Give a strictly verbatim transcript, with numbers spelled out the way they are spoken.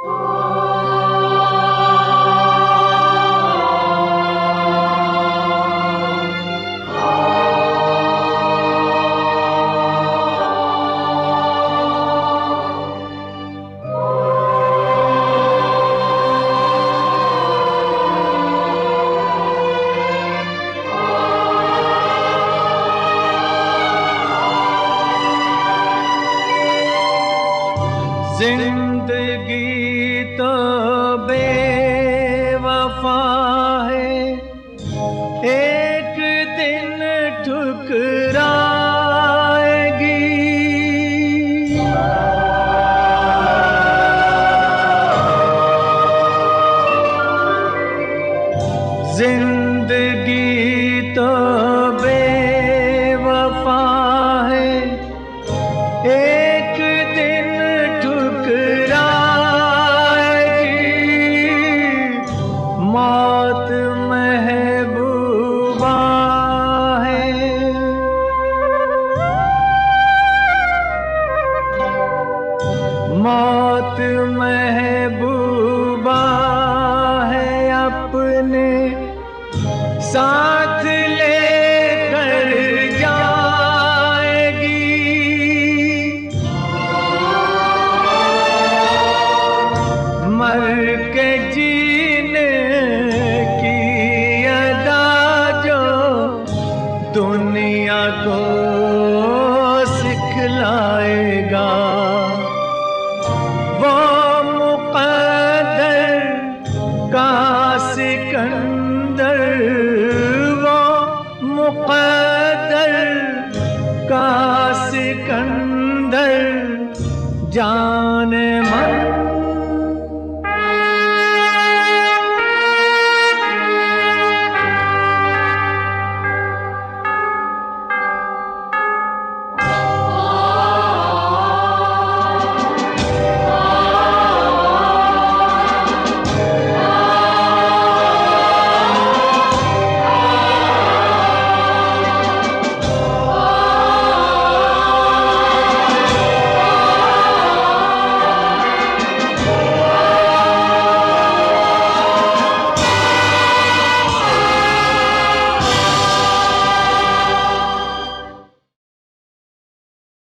जिंदगी तो बेवफा है, एक दिन ठुकराएगी। जिंदगी तो बेवफा है, एक दिन मौत महबूबा है। मौत महबूबा है, अपने साथ लेकर जाएगी। मर के जीने दुनिया को सिखलाएगा, वो मुक़द्दर का सिकंदर, वो मुक़द्दर का सिकंदर, जाने